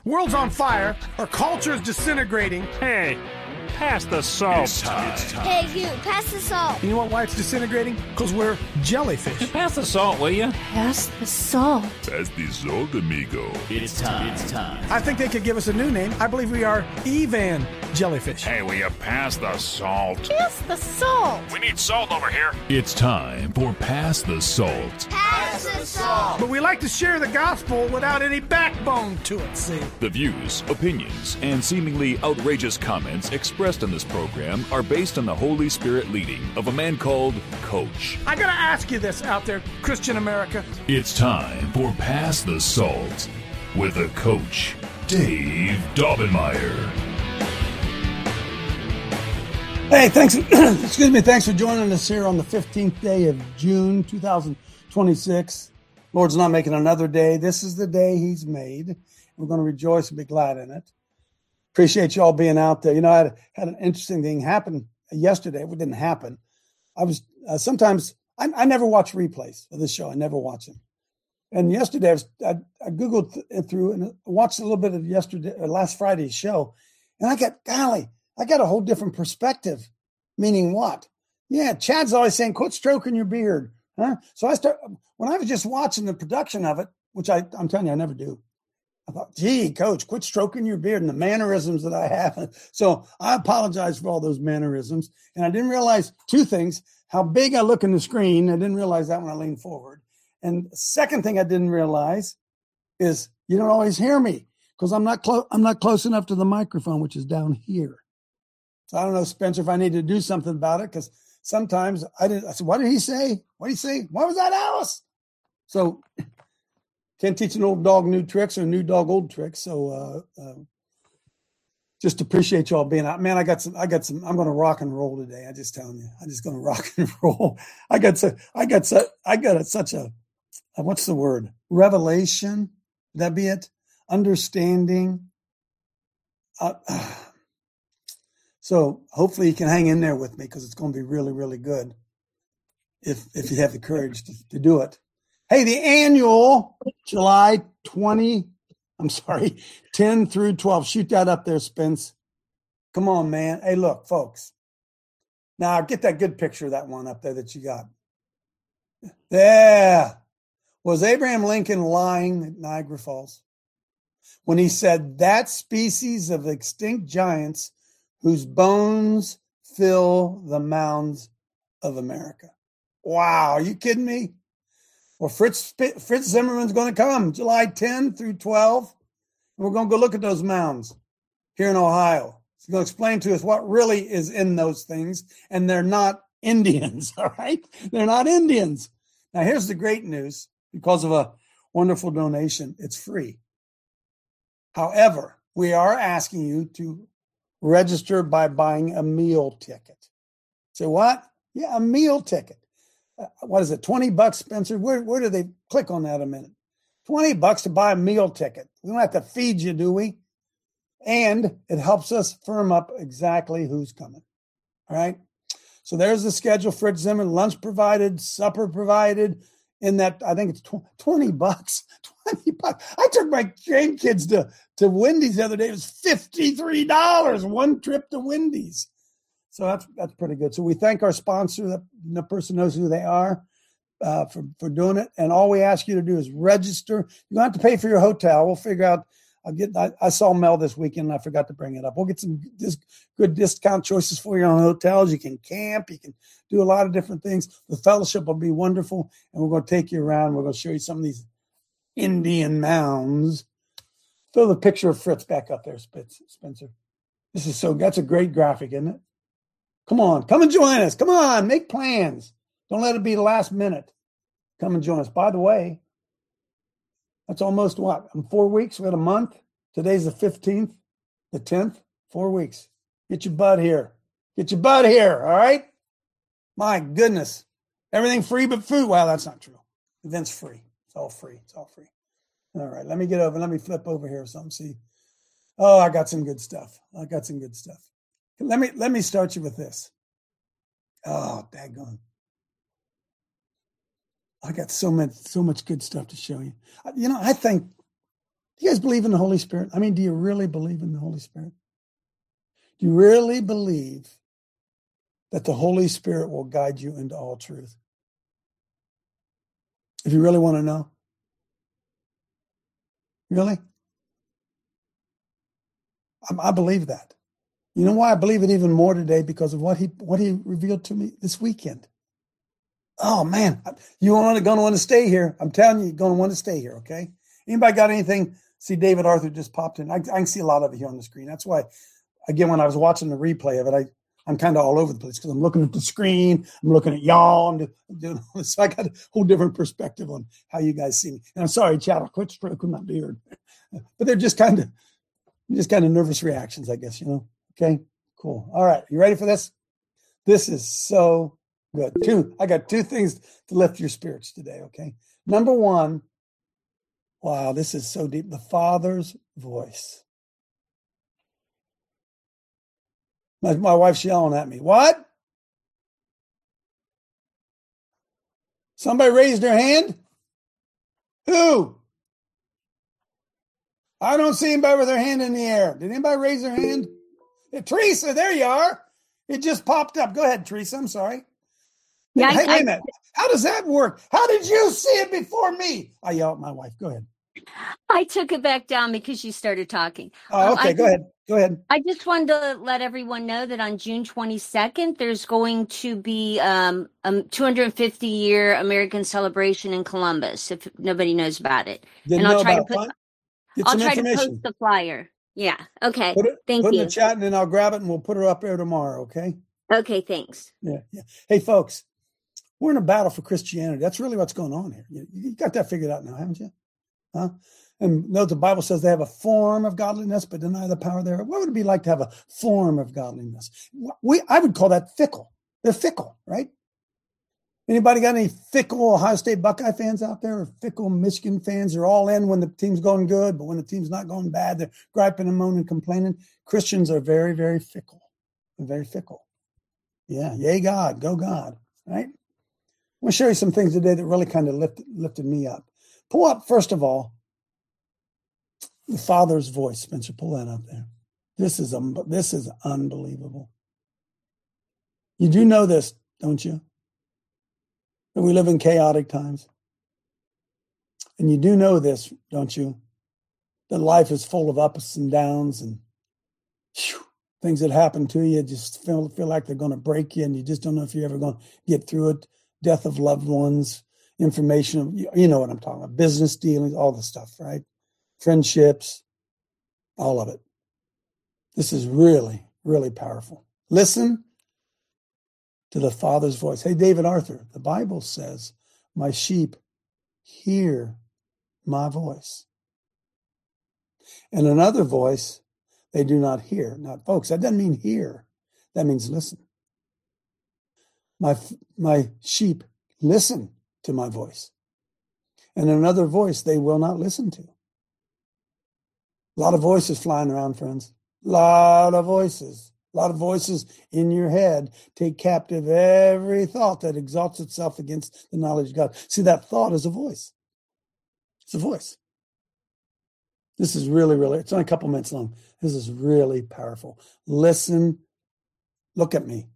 World's on fire. Our culture is disintegrating. Hey, pass the salt. It's time. Hey, you, pass the salt. You know why it's disintegrating? Because we're jellyfish. Pass the salt, will you? Pass the salt. Pass the salt, amigo. It's time. I think they could give us a new name. I believe we are Evan jellyfish. Hey, will you pass the salt? Pass the salt. We need salt over here. It's time for Pass the Salt. Pass the salt. But we like to share the gospel without any backbone to it, see? The views, opinions, and seemingly outrageous comments expressed in this program are based on the Holy Spirit leading of a man called Coach. I gotta ask you this out there, Christian America. It's time for Pass the Salt with the Coach, Dave Daubenmire. Hey, thanks. Excuse me. Thanks for joining us here on the 15th day of June, 2026. Lord's not making another day. This is the day He's made. We're going to rejoice and be glad in it. Appreciate you all being out there. You know, I had an interesting thing happen yesterday. It didn't happen. I was sometimes I never watch replays of this show. I never watch them. And yesterday I Googled it through and watched a little bit of last Friday's show, and I got a whole different perspective. Meaning what? Yeah, Chad's always saying, "Quit stroking your beard." Huh? So when I was just watching the production of it, which I'm telling you, I never do. I thought, gee, Coach, quit stroking your beard and the mannerisms that I have. So I apologize for all those mannerisms. And I didn't realize two things, how big I look in the screen. I didn't realize that when I leaned forward. And the second thing I didn't realize is you don't always hear me because I'm not close enough to the microphone, which is down here. So I don't know, Spencer, if I need to do something about it, because sometimes I said, what did he say? What did he say? What was that, Alice? So can't teach an old dog new tricks or a new dog old tricks. So just appreciate y'all being out. Man, I got some, I'm going to rock and roll today. I just telling you, I'm just going to rock and roll. I got such a, what's the word? Revelation. Would that be it? Understanding. So hopefully you can hang in there with me because it's going to be really, really good if you have the courage to do it. Hey, the annual July 10 through 12. Shoot that up there, Spence. Come on, man. Hey, look, folks. Now get that good picture of that one up there that you got. There. Was Abraham Lincoln lying at Niagara Falls when he said that species of extinct giants whose bones fill the mounds of America? Wow, are you kidding me? Well, Fritz Zimmerman's going to come July 10 through 12. And we're going to go look at those mounds here in Ohio. He's going to explain to us what really is in those things. And they're not Indians, all right? They're not Indians. Now, here's the great news. Because of a wonderful donation, it's free. However, we are asking you to register by buying a meal ticket. So what? Yeah, a meal ticket. What is it? $20, Spencer? Where do they click on that a minute? $20 to buy a meal ticket. We don't have to feed you, do we? And it helps us firm up exactly who's coming. All right. So there's the schedule. Fritz Zimmer, lunch provided, supper provided. In that, I think it's $20. $20. I took my grandkids to Wendy's the other day. It was $53, one trip to Wendy's. So that's pretty good. So we thank our sponsor. The person knows who they are for doing it. And all we ask you to do is register. You don't have to pay for your hotel. We'll figure out. I saw Mel this weekend and I forgot to bring it up. We'll get some good discount choices for you on hotels. You can camp. You can do a lot of different things. The fellowship will be wonderful. And we're going to take you around. We're going to show you some of these Indian mounds. Throw the picture of Fritz back up there, Spencer. That's a great graphic, isn't it? Come on. Come and join us. Come on. Make plans. Don't let it be the last minute. Come and join us. By the way, that's almost what? In 4 weeks? We had a month. Today's the 15th, the 10th. 4 weeks. Get your butt here. Get your butt here. All right? My goodness. Everything free but food. Well, that's not true. The event's free. It's all free. It's all free. All right. Let me get over. Let me flip over here or something. See. Oh, I got some good stuff. Let me start you with this. Oh, daggone. I got so much good stuff to show you. You know, I think Do you guys believe in the Holy Spirit? I mean, do you really believe in the Holy Spirit? Do you really believe that the Holy Spirit will guide you into all truth? If you really want to know. Really? I believe that. You know why I believe it even more today? Because of what he revealed to me this weekend. Oh, man. You're going to want to stay here. I'm telling you, you're going to want to stay here, okay? Anybody got anything? See, David Arthur just popped in. I can see a lot of it here on the screen. That's why, again, when I was watching the replay of it, I'm kind of all over the place because I'm looking at the screen. I'm looking at y'all. I'm doing all this. So I got a whole different perspective on how you guys see me. And I'm sorry, Chad, I'll quit stroking my beard. But they're just kind of nervous reactions, I guess, Okay, cool. All right, you ready for this? This is so good. I got two things to lift your spirits today, okay? Number one, wow, this is so deep. The Father's voice. My wife's yelling at me. What? Somebody raised their hand? Who? I don't see anybody with their hand in the air. Did anybody raise their hand? Yeah, Teresa, there you are. It just popped up. Go ahead, Teresa. I'm sorry. Yeah, hey, wait a minute. How does that work? How did you see it before me? I yell at my wife. Go ahead. I took it back down because you started talking. Oh, okay. Go ahead. I just wanted to let everyone know that on June 22nd, there's going to be a 250-year American celebration in Columbus, if nobody knows about it. Didn't and know I'll try about to put fun? I'll try to post the flyer. Yeah. Okay. Thank put you. in the chat and then I'll grab it and we'll put her up there tomorrow. Okay. Okay. Thanks. Yeah. Hey, folks, we're in a battle for Christianity. That's really what's going on here. You got that figured out now, haven't you? Huh? And note the Bible says they have a form of godliness, but deny the power thereof. What would it be like to have a form of godliness? I would call that fickle. They're fickle, right? Anybody got any fickle Ohio State Buckeye fans out there, or fickle Michigan fans? They're all in when the team's going good, but when the team's not going bad, they're griping and moaning and complaining. Christians are very, very fickle. They're very fickle. Yeah, yay God, go God, right? I'm going to show you some things today that really kind of lifted me up. Pull up, first of all, the Father's voice. Spencer, pull that up there. This is unbelievable. You do know this, don't you? That we live in chaotic times. And you do know this, don't you? That life is full of ups and downs and things that happen to you just feel like they're going to break you, and you just don't know if you're ever going to get through it. Death of loved ones, information, you know what I'm talking about, business dealings, all the stuff, right? Friendships, all of it. This is really, really powerful. Listen to the Father's voice. Hey, David Arthur, the Bible says, my sheep hear my voice. And another voice they do not hear. Now, folks, that doesn't mean hear. That means listen. My sheep listen to my voice. And another voice they will not listen to. A lot of voices flying around, friends. A lot of voices in your head. Take captive every thought that exalts itself against the knowledge of God. See, that thought is a voice. It's a voice. This is really, really, it's only a couple minutes long. This is really powerful. Listen, look at me.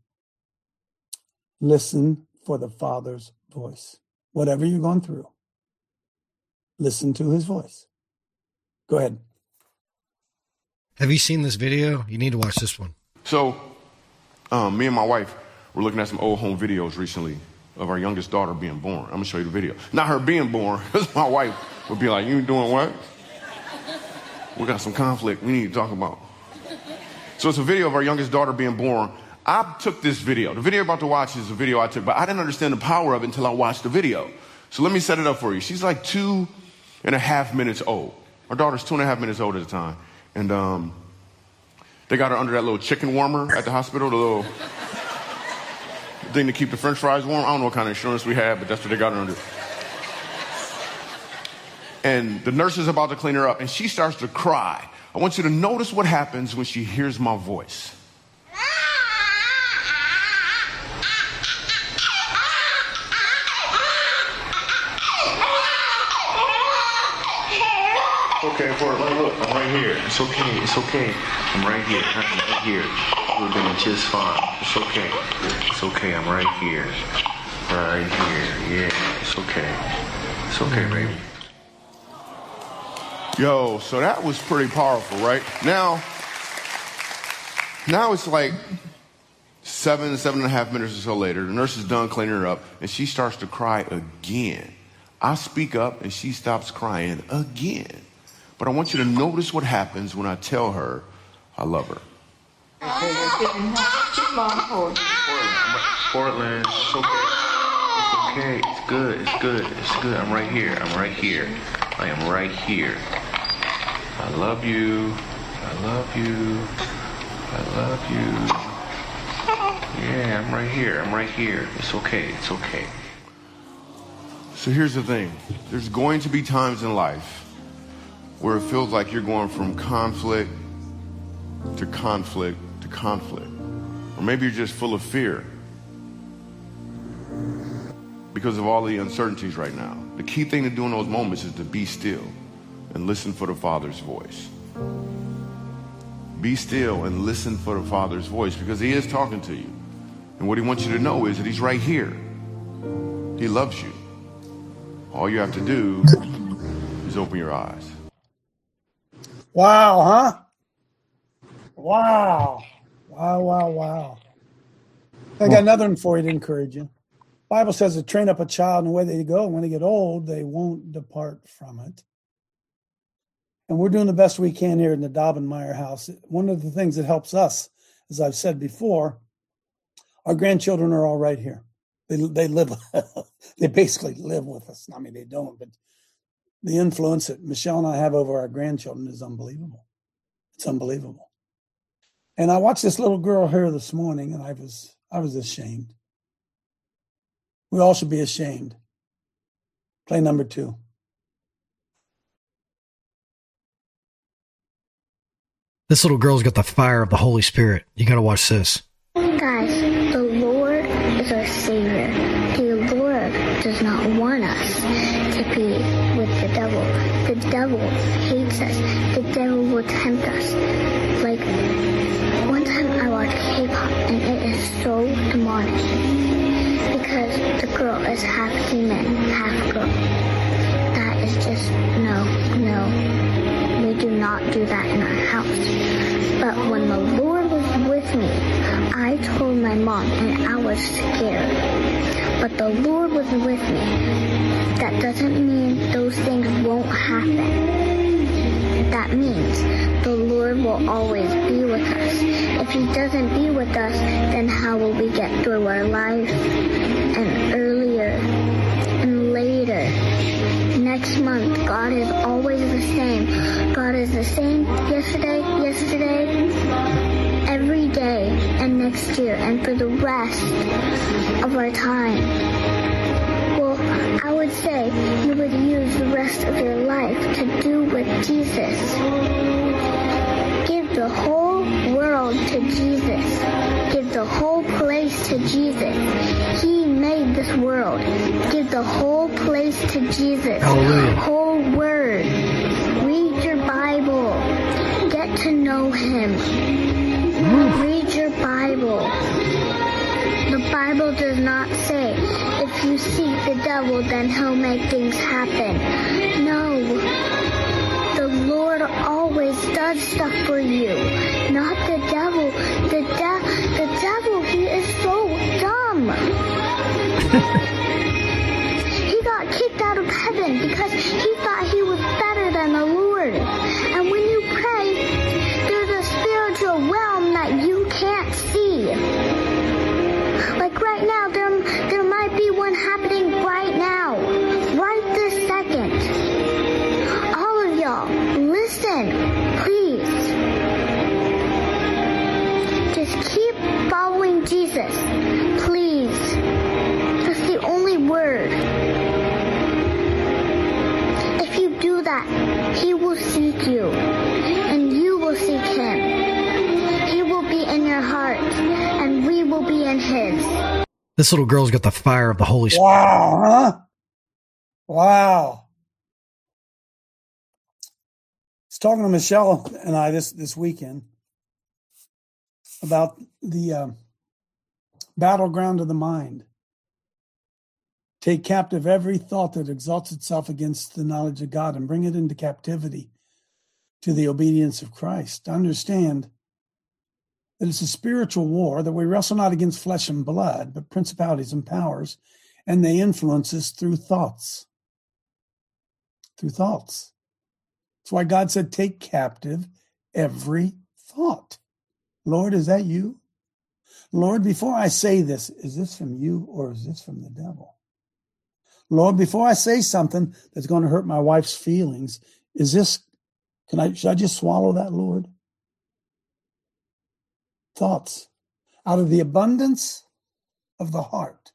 Listen for the Father's voice. Whatever you're going through, listen to his voice. Go ahead. Have you seen this video? You need to watch this one. So, me and my wife were looking at some old home videos recently of our youngest daughter being born. I'm going to show you the video. Not her being born, because my wife would be like, you doing what? We got some conflict we need to talk about. So it's a video of our youngest daughter being born. I took this video. The video you're about to watch is a video I took, but I didn't understand the power of it until I watched the video. So let me set it up for you. She's like 2.5 minutes old. Our daughter's 2.5 minutes old at the time. And they got her under that little chicken warmer at the hospital, the little thing to keep the french fries warm. I don't know what kind of insurance we had, but that's what they got her under. And the nurse is about to clean her up, and she starts to cry. I want you to notice what happens when she hears my voice. okay, Portland. Look, I'm right here. It's okay. It's okay. I'm right here. I'm right here. We're doing just fine. It's okay. It's okay. I'm right here. Right here. Yeah. It's okay. It's okay, baby. Yo, so that was pretty powerful, right? Now it's like 7.5 minutes or so later. The nurse is done cleaning her up, and she starts to cry again. I speak up, and she stops crying again. But I want you to notice what happens when I tell her I love her. Portland, it's okay. It's okay. It's good. It's good. It's good. I'm right here. I'm right here. I am right here. I love you. I love you. I love you. Yeah, I'm right here. I'm right here. It's okay. It's okay. So here's the thing. There's going to be times in life where it feels like you're going from conflict to conflict to conflict. Or maybe you're just full of fear because of all the uncertainties right now. The key thing to do in those moments is to be still and listen for the Father's voice. Be still and listen for the Father's voice, because He is talking to you. And what He wants you to know is that He's right here. He loves you. All you have to do is open your eyes. Wow, huh? Wow. Wow, wow, wow. I got another one for you to encourage you. The Bible says to train up a child in the way they go, and when they get old, they won't depart from it. And we're doing the best we can here in the Daubenmeier house. One of the things that helps us, as I've said before, our grandchildren are all right here. They live, they basically live with us. I mean, they don't, but the influence that Michelle and I have over our grandchildren is unbelievable. It's unbelievable. And I watched this little girl here this morning, and I was ashamed. We all should be ashamed. Play number 2. This little girl's got the fire of the Holy Spirit. You got to watch this. Guys, the Lord is our Savior. The Lord does not want us to be with the devil. The devil hates us. The devil will tempt us. Like, one time I watched K-pop, and it is so demonic. Because the girl is half demon, half girl. That is just, no. We do not do that in our house. But when the Lord was with me, I told my mom, and I was scared. But the Lord was with me. That doesn't mean those things won't happen. That means the Lord will always be with us. If He doesn't be with us, then how will we get through our life? And earlier and later. Next month, God is always the same. God is the same yesterday, every day, and next year, and for the rest of our time. Well, I would say you would use the rest of your life to do with Jesus. Give the whole world to Jesus. Give the whole place to Jesus. He made this world. Give the whole place to Jesus. Hallelujah. Whole word. Read your Bible. Get to know Him. Read your Bible. The Bible does not say, if you seek the devil, then he'll make things happen. No. The Lord always does stuff for you. Not the devil. The devil, he is so dumb. He got kicked out of heaven because he thought he was better than the Lord. And when you pray, there's a spiritual realm that you can't see. Like right now, there might be one happening right now. Right this second. All of y'all, listen, please. Just keep following Jesus. Please. That's the only word. If you do that, He will seek you. And you will seek Him. He will be in your heart. And we will be in His. This little girl's got the fire of the Holy Spirit. Wow, huh? Wow. talking to Michelle and I this weekend about the battleground of the mind. Take captive every thought that exalts itself against the knowledge of God and bring it into captivity to the obedience of Christ. Understand that it's a spiritual war, that we wrestle not against flesh and blood, but principalities and powers, and they influence us through thoughts. Through thoughts. That's why God said, take captive every thought. Lord, is that you? Lord, before I say this, is this from you or is this from the devil? Lord, before I say something that's going to hurt my wife's feelings, should I just swallow that, Lord? Thoughts. Out of the abundance of the heart,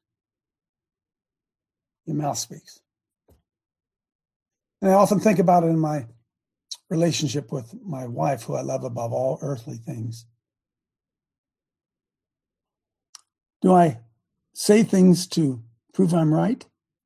your mouth speaks. And I often think about it in my relationship with my wife, who I love above all earthly things. Do I say things to prove I'm right?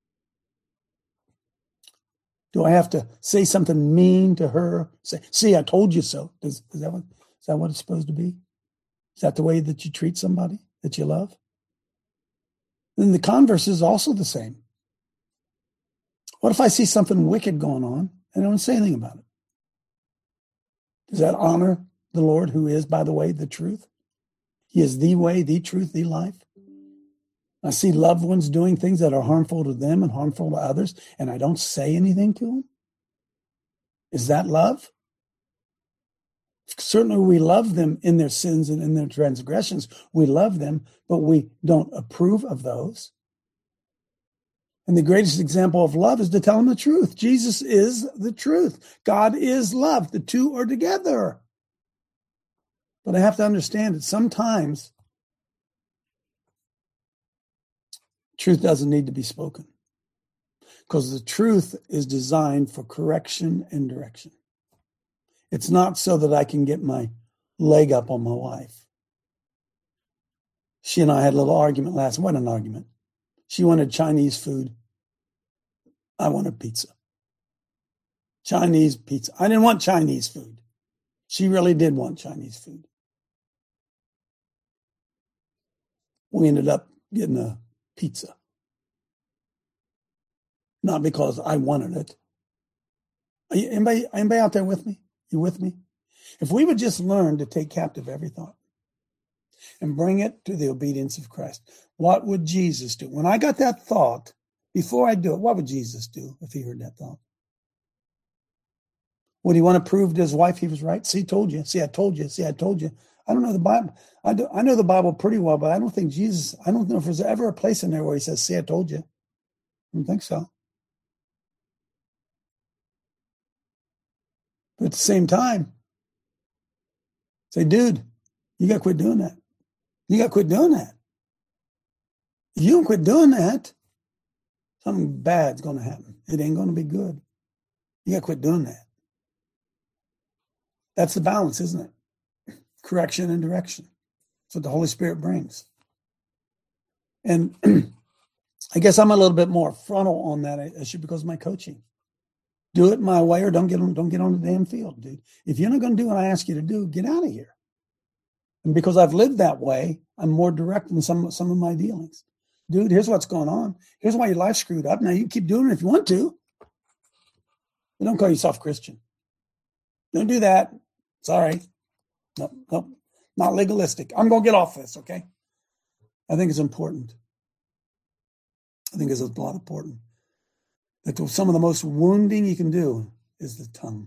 Do I have to say something mean to her? Say, see, I told you so. Is that what it's supposed to be? Is that the way that you treat somebody that you love? And the converse is also the same. What if I see something wicked going on and I don't say anything about it? Does that honor the Lord, who is, by the way, the truth? He is the way, the truth, the life. I see loved ones doing things that are harmful to them and harmful to others, and I don't say anything to them. Is that love? Certainly we love them in their sins and in their transgressions. We love them, but we don't approve of those. And the greatest example of love is to tell them the truth. Jesus is the truth. God is love. The two are together. But I have to understand that sometimes truth doesn't need to be spoken, because the truth is designed for correction and direction. It's not so that I can get my leg up on my wife. She and I had a little argument last night. What an argument. She wanted Chinese food. I wanted pizza. Chinese pizza. I didn't want Chinese food. She really did want Chinese food. We ended up getting a pizza. Not because I wanted it. Anybody out there with me? You with me? If we would just learn to take captive every thought and bring it to the obedience of Christ, what would Jesus do? When I got that thought, before I do it, what would Jesus do if he heard that thought? Would he want to prove to his wife he was right? See, told you. See, I told you. See, I told you. I don't know the Bible. I know the Bible pretty well, but I don't know if there's ever a place in there where he says, see, I told you. I don't think so. But at the same time, say, dude, you got to quit doing that. You got to quit doing that. If you don't quit doing that, something bad's going to happen. It ain't going to be good. You got to quit doing that. That's the balance, isn't it? Correction and direction. That's what the Holy Spirit brings. And I guess I'm a little bit more frontal on that issue because of my coaching. Do it my way or don't get on the damn field, dude. If you're not going to do what I ask you to do, get out of here. And because I've lived that way, I'm more direct in some of my dealings. Dude, here's what's going on. Here's why your life's screwed up. Now you can keep doing it if you want to. But don't call yourself Christian. Don't do that. Sorry. Nope. Not legalistic. I'm going to get off this, okay? I think it's important. I think it's a lot important. That some of the most wounding you can do is the tongue.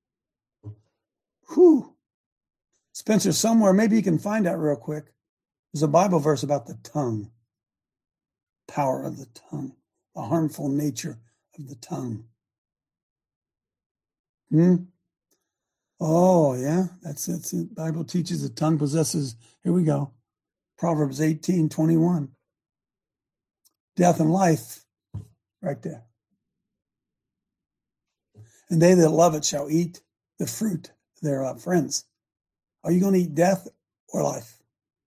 Whew. Spencer, somewhere, maybe you can find out real quick. There's a Bible verse about the tongue. Power of the tongue. The harmful nature of the tongue. Oh, yeah. That's it. The Bible teaches the tongue possesses, here we go. Proverbs 18:21. Death and life, right there. And they that love it shall eat the fruit thereof. Friends, are you going to eat death or life?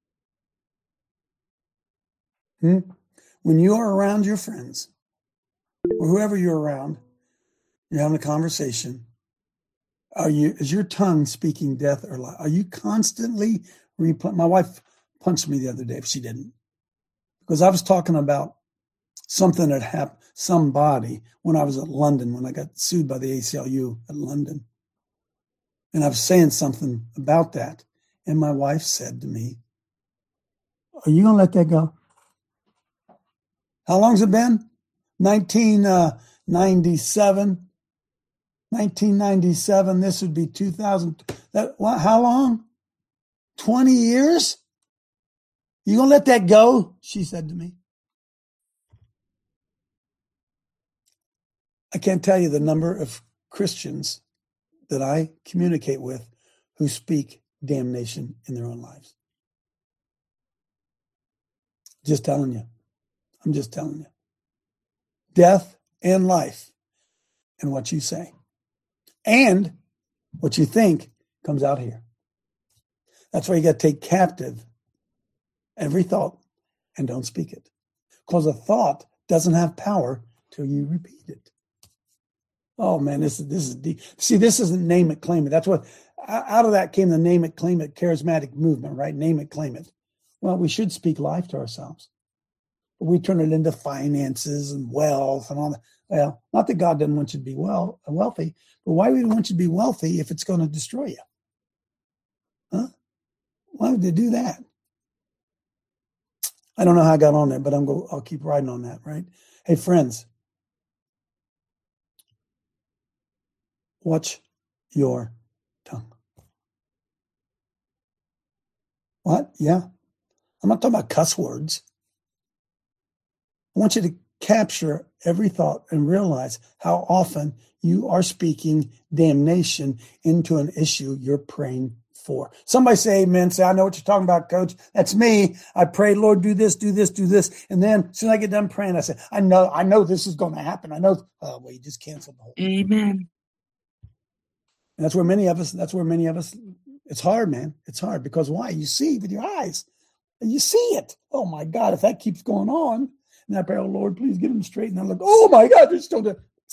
When you are around your friends, or whoever you're around, you're having a conversation, Is your tongue speaking death or life? Are you constantly my wife punched me the other day if she didn't. Because I was talking about something that happened, somebody, when I was at London, when I got sued by the ACLU at London. And I was saying something about that. And my wife said to me, are you going to let that go? How long's it been? 1997. 1997. This would be 2000. How long? 20 years? You going to let that go? She said to me. I can't tell you the number of Christians that I communicate with who speak damnation in their own lives. Just telling you. I'm just telling you. Death and life and what you say. And what you think comes out here. That's why you got to take captive every thought and don't speak it. Because a thought doesn't have power till you repeat it. Oh man, this is deep. See, this isn't name it, claim it. That's what out of that came the name it, claim it charismatic movement, right? Name it, claim it. Well, we should speak life to ourselves. We turn it into finances and wealth and all that. Well, not that God doesn't want you to be wealthy, but why would he want you to be wealthy if it's going to destroy you? Huh? Why would they do that? I don't know how I got on there, but I'll keep riding on that, right? Hey, friends, watch your tongue. What? Yeah. I'm not talking about cuss words. I want you to capture every thought and realize how often you are speaking damnation into an issue you're praying for. Somebody say amen. Say, I know what you're talking about, Coach. That's me. I pray, Lord, do this, do this, do this. And then as soon as I get done praying, I say, I know this is going to happen. I know. Oh, well, you just canceled the whole thing. Amen. And that's where many of us, it's hard, man. It's hard because why? You see with your eyes. You see it. Oh my God, if that keeps going on, and I pray, oh Lord, please get them straight. And I look, oh my God, they're still there.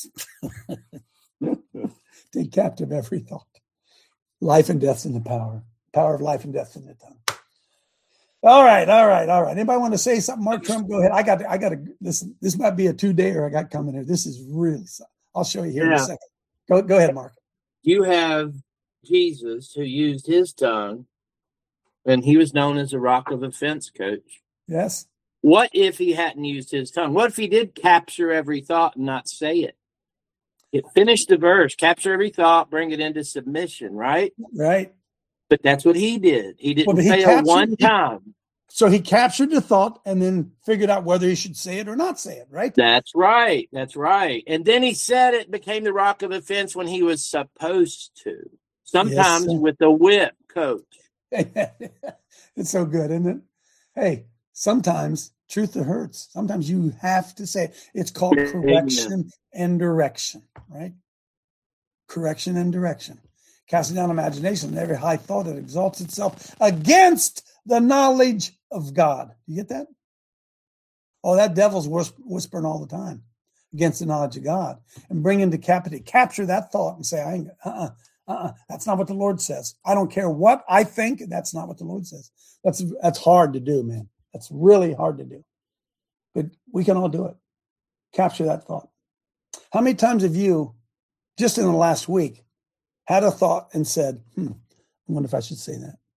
Take captive every thought. Life and death's in the power. Power of life and death's in the tongue. All right. Anybody want to say something? Mark Trump, go ahead. I got to listen. This might be a 2-dayer I got coming here. This is really something. I'll show you here in a second. Go ahead, Mark. You have Jesus who used his tongue, and he was known as a rock of offense, Coach. Yes. What if he hadn't used his tongue? What if he did capture every thought and not say it? Finish the verse, capture every thought, bring it into submission, right? Right. But that's what he did. He didn't fail one time. So he captured the thought and then figured out whether he should say it or not say it, right? That's right. And then he said it became the rock of offense when he was supposed to. Sometimes with the whip, Coach. It's so good, isn't it? Hey, sometimes truth hurts. Sometimes you have to say it. It's called correction and direction, right? Correction and direction. Casting down imagination and every high thought that exalts itself against the knowledge of God. You get that? Oh, that devil's whispering all the time against the knowledge of God and bring into captivity. Capture that thought and say, that's not what the Lord says. I don't care what I think. That's not what the Lord says. That's hard to do, man. That's really hard to do. But we can all do it. Capture that thought. How many times have you, just in the last week, had a thought and said, I wonder if I should say that?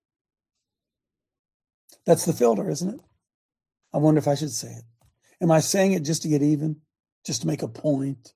That's the filter, isn't it? I wonder if I should say it. Am I saying it just to get even? Just to make a point?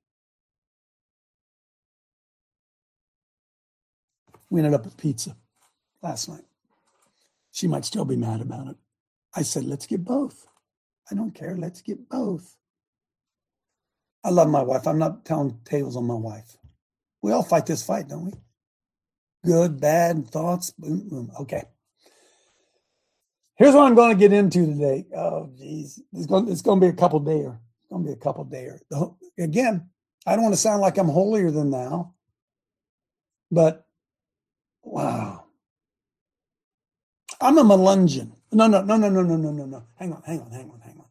We ended up at pizza last night. She might still be mad about it. I said, let's get both. I don't care. Let's get both. I love my wife. I'm not telling tales on my wife. We all fight this fight, don't we? Good, bad thoughts. Boom, boom. Okay. Here's what I'm going to get into today. Oh, geez. It's going to be a couple dayer. It's going to be a couple dayer. Again, I don't want to sound like I'm holier than thou, but wow. I'm a Melungeon. No. Hang on.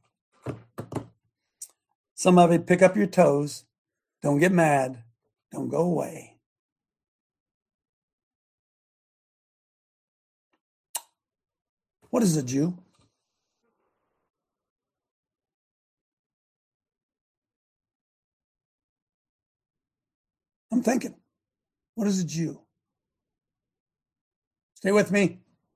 Some of it, pick up your toes. Don't get mad. Don't go away. What is a Jew? I'm thinking, what is a Jew? Stay with me.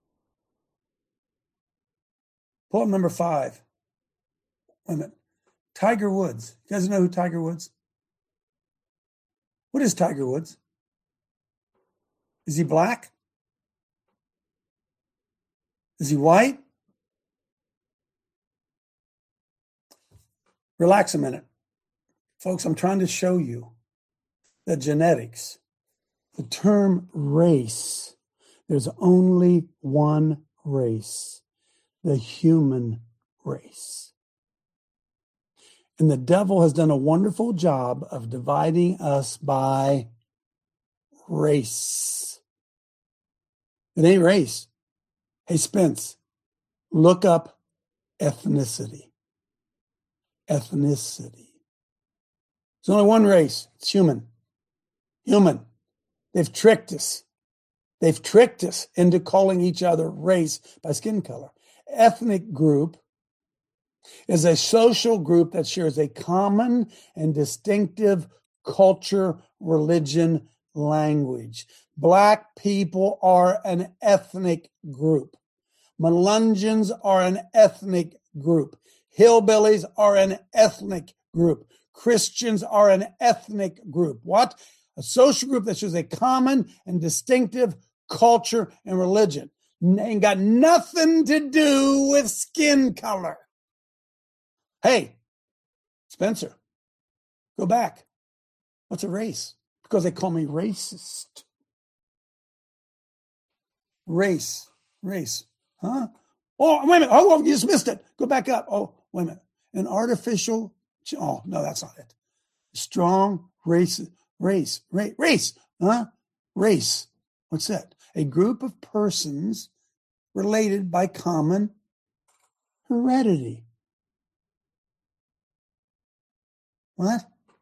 Pull up number 5. Wait a minute. Tiger Woods. You guys know who Tiger Woods? What is Tiger Woods? Is he black? Is he white? Relax a minute. Folks, I'm trying to show you that genetics, the term race, there's only one race, the human race. And the devil has done a wonderful job of dividing us by race. It ain't race. Hey, Spence, look up ethnicity. Ethnicity. There's only one race. It's human. Human. They've tricked us. They've tricked us into calling each other race by skin color. Ethnic group is a social group that shares a common and distinctive culture, religion, language. Black people are an ethnic group. Melungeons are an ethnic group. Hillbillies are an ethnic group. Christians are an ethnic group. What? A social group that shows a common and distinctive culture and religion. Ain't got nothing to do with skin color. Hey, Spencer, go back. What's a race? Because they call me racist. Race. Huh? Oh, wait a minute. Oh, you just missed it. Go back up. Oh, wait a minute. An artificial. Oh, no, that's not it. Strong race. Huh? Race. What's that? A group of persons related by common heredity. What?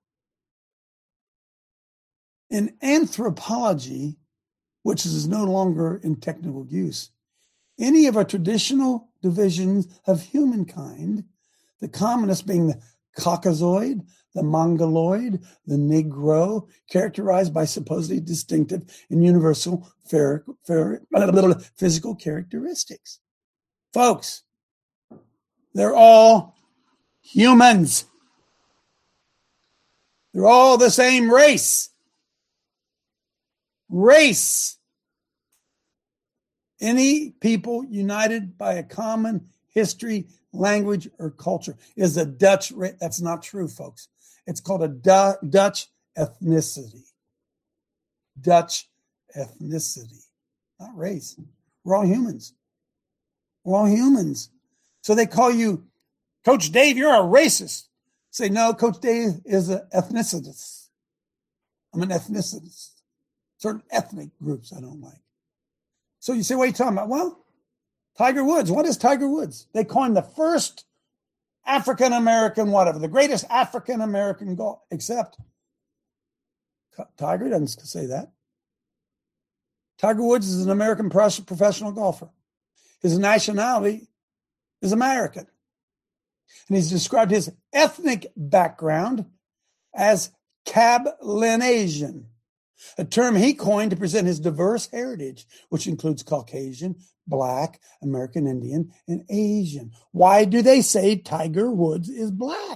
In anthropology, which is no longer in technical use, any of our traditional divisions of humankind, the commonest being the Caucasoid, the Mongoloid, the Negro, characterized by supposedly distinctive and universal physical characteristics. Folks, they're all humans. They're all the same race. Race. Any people united by a common history, language, or culture is a Dutch race. That's not true, folks. It's called a Dutch ethnicity. Dutch ethnicity, not race. We're all humans. We're all humans. So they call you, Coach Dave, you're a racist. Say, no, Coach Dave is an ethnicist. I'm an ethnicist. Certain ethnic groups I don't like. So you say, what are you talking about? Well, Tiger Woods. What is Tiger Woods? They call him the first African-American whatever, the greatest African-American golf, except Tiger doesn't say that. Tiger Woods is an American professional golfer. His nationality is American. And he's described his ethnic background as Cablinasian, a term he coined to present his diverse heritage, which includes Caucasian, Black, American Indian, and Asian. Why do they say Tiger Woods is black?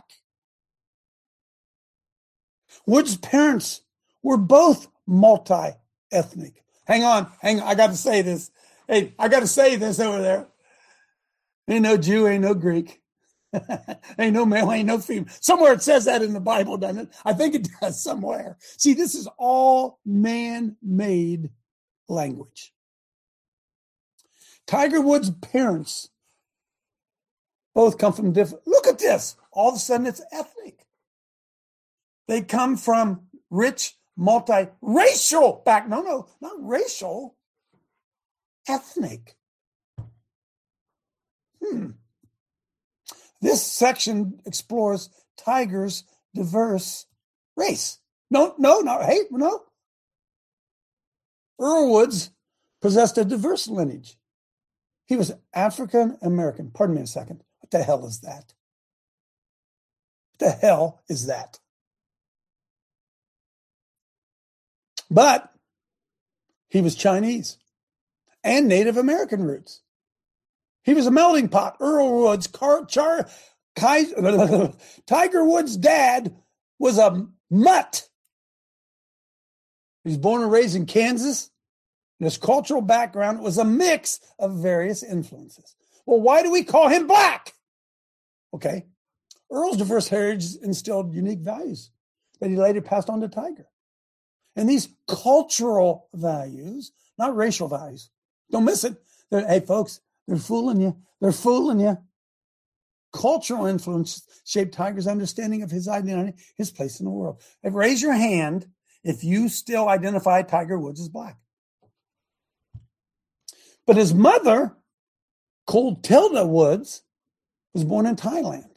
Woods' parents were both multi-ethnic. Hang on. I got to say this. Hey, I got to say this over there. Ain't no Jew, ain't no Greek. Ain't no male, ain't no female. Somewhere it says that in the Bible, doesn't it? I think it does somewhere. See, this is all man-made language. Tiger Woods' parents both come from different. Look at this. All of a sudden, it's ethnic. They come from rich, multi-racial back. No, not racial. Ethnic. This section explores Tiger's diverse race. No. Earl Woods possessed a diverse lineage. He was African American. Pardon me a second. What the hell is that? What the hell is that? But he was Chinese and Native American roots. He was a melting pot. Earl Woods, Tiger Woods' dad was a mutt. He was born and raised in Kansas. And his cultural background was a mix of various influences. Well, why do we call him black? Okay. Earl's diverse heritage instilled unique values that he later passed on to Tiger. And these cultural values, not racial values, don't miss it. Hey, folks, they're fooling you. They're fooling you. Cultural influence shaped Tiger's understanding of his identity, his place in the world. Hey, raise your hand if you still identify Tiger Woods as black. But his mother, Clotilda Woods, was born in Thailand.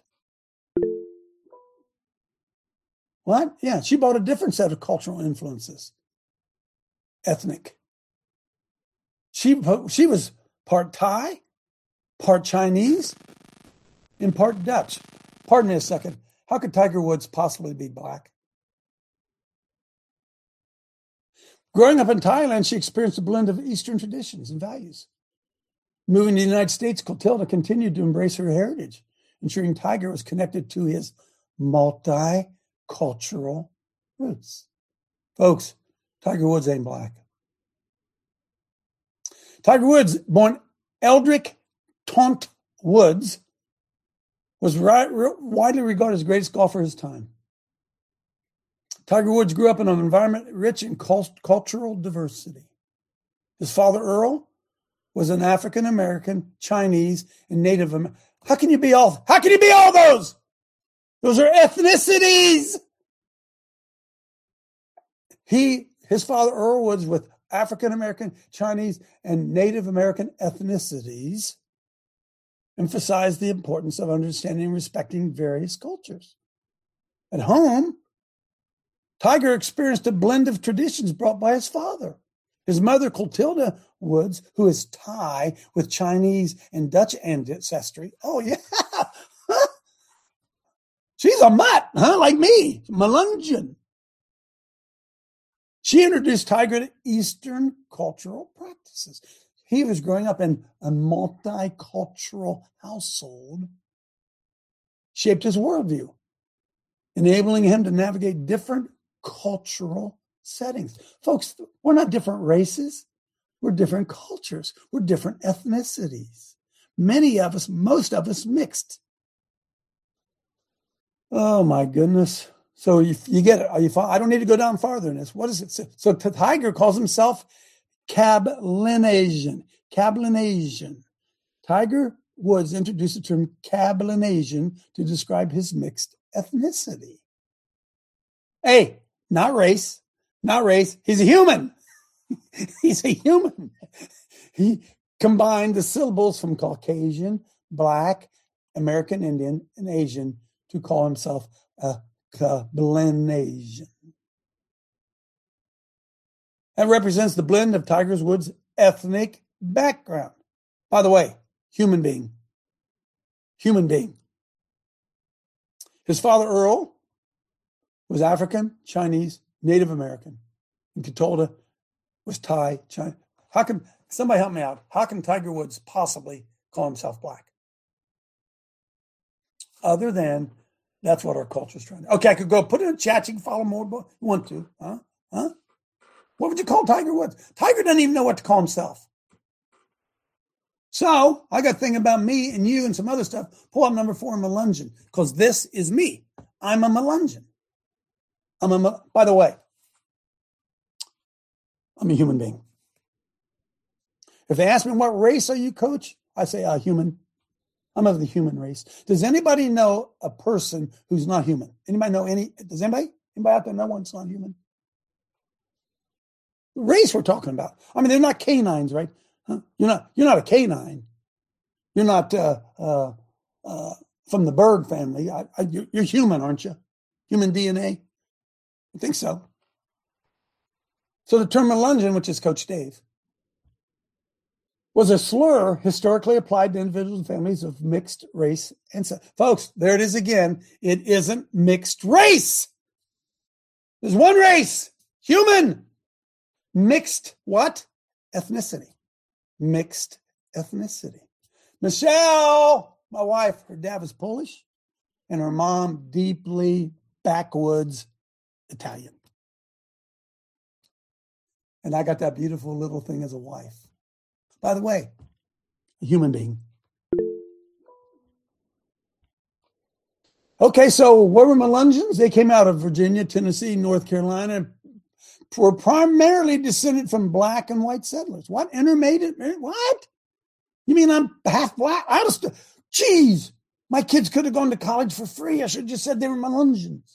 What? Yeah, she brought a different set of cultural influences. Ethnic. She was part Thai, part Chinese, and part Dutch. Pardon me a second. How could Tiger Woods possibly be black? Growing up in Thailand, she experienced a blend of Eastern traditions and values. Moving to the United States, Clotilda continued to embrace her heritage, ensuring Tiger was connected to his multicultural roots. Folks, Tiger Woods ain't black. Tiger Woods, born Eldrick Taunt Woods, was widely regarded as the greatest golfer of his time. Tiger Woods grew up in an environment rich in cultural diversity. His father, Earl, was an African American, Chinese, and Native American. How can you be all those? Those are ethnicities. His father, Earl, was with African American, Chinese, and Native American ethnicities, emphasized the importance of understanding and respecting various cultures. At home, Tiger experienced a blend of traditions brought by his father. His mother, Clotilda Woods, who is Thai with Chinese and Dutch ancestry. Oh, yeah. She's a mutt, like me, Melungeon. She introduced Tiger to Eastern cultural practices. He was growing up in a multicultural household, shaped his worldview, enabling him to navigate different cultural settings. Folks, we're not different races. We're different cultures. We're different ethnicities. Most of us mixed. Oh, my goodness. So you get it. I don't need to go down farther in this. What does it say? So Tiger calls himself Cablinasian. Cablinasian. Tiger Woods introduced the term Cablinasian to describe his mixed ethnicity. Hey, not race. Not race. He's a human. He's a human. He combined the syllables from Caucasian, Black, American Indian, and Asian to call himself a Cablinasian. That represents the blend of Tiger Woods' ethnic background. By the way, human being. Human being. His father, Earl, was African, Chinese, Native American. And Clotilda was Thai, China. How can somebody help me out? How can Tiger Woods possibly call himself black? Other than that's what our culture is trying to. Okay, I could go put it in chat. You can follow more. You want to? Huh? What would you call Tiger Woods? Tiger doesn't even know what to call himself. So I got a thing about me and you and some other stuff. Pull up number 4, Melungeon, because this is me. I'm a Melungeon. By the way, I'm a human being. If they ask me what race are you, coach, I say human. I'm of the human race. Does anybody know a person who's not human? Anybody know any? Does anybody out there know one's not human? Race we're talking about. I mean, they're not canines, right? Huh? You're not a canine. You're not from the bird family. You're human, aren't you? Human DNA. I think so. So the term Melungeon, which is Coach Dave. was a slur historically applied to individuals and families of mixed race. And so, folks, there it is again. It isn't mixed race. There's one race, human. Mixed what? Ethnicity. Mixed ethnicity. Michelle, my wife, her dad was Polish, and her mom deeply backwoods Italian. And I got that beautiful little thing as a wife. By the way, a human being. Okay, so where were Melungeons? They came out of Virginia, Tennessee, North Carolina, were primarily descended from black and white settlers. What? Intermarried? What? You mean I'm half black? Geez, my kids could have gone to college for free. I should have just said they were Melungeons.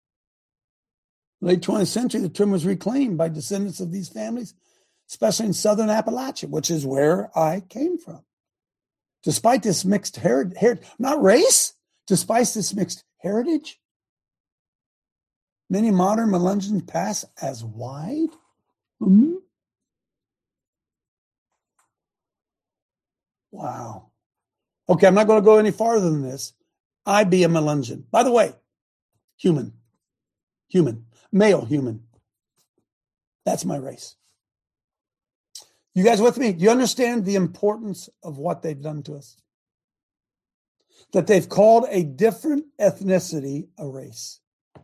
Late 20th century, the term was reclaimed by descendants of these families, especially in southern Appalachia, which is where I came from. Despite this mixed heritage, not race, despite this mixed heritage, many modern Melungeons pass as white. Mm-hmm. Wow. Okay, I'm not going to go any farther than this. I be a Melungeon. By the way, human, male human. That's my race. You guys with me? Do you understand the importance of what they've done to us? That they've called a different ethnicity a race.